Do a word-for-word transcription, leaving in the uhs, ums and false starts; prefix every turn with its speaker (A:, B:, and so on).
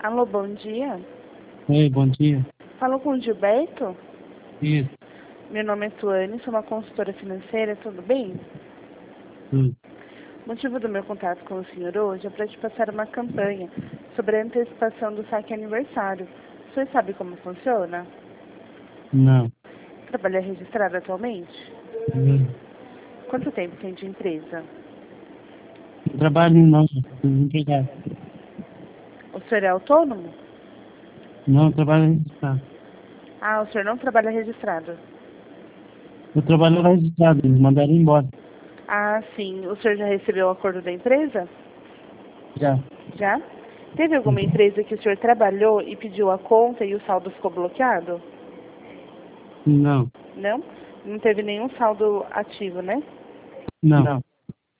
A: Alô, bom dia.
B: Oi, bom dia.
A: Falou com o Gilberto?
B: Isso.
A: Meu nome é Tuane, sou uma consultora financeira, tudo bem?
B: Hum.
A: O motivo do meu contato com o senhor hoje é para te passar uma campanha sobre a antecipação do saque aniversário. O senhor sabe como funciona?
B: Não.
A: Trabalha registrado atualmente?
B: Hum.
A: Quanto tempo tem de empresa?
B: Não trabalho não, sou desempregado.
A: O senhor é autônomo?
B: Não, trabalho registrado.
A: Ah, o senhor não trabalha registrado.
B: Eu trabalho registrado, eles mandaram embora.
A: Ah, sim. O senhor já recebeu o acordo da empresa?
B: Já.
A: Já? Teve alguma
B: Uhum.
A: empresa que o senhor trabalhou e pediu a conta e o saldo ficou bloqueado?
B: Não.
A: Não? Não teve nenhum saldo ativo, né?
B: Não.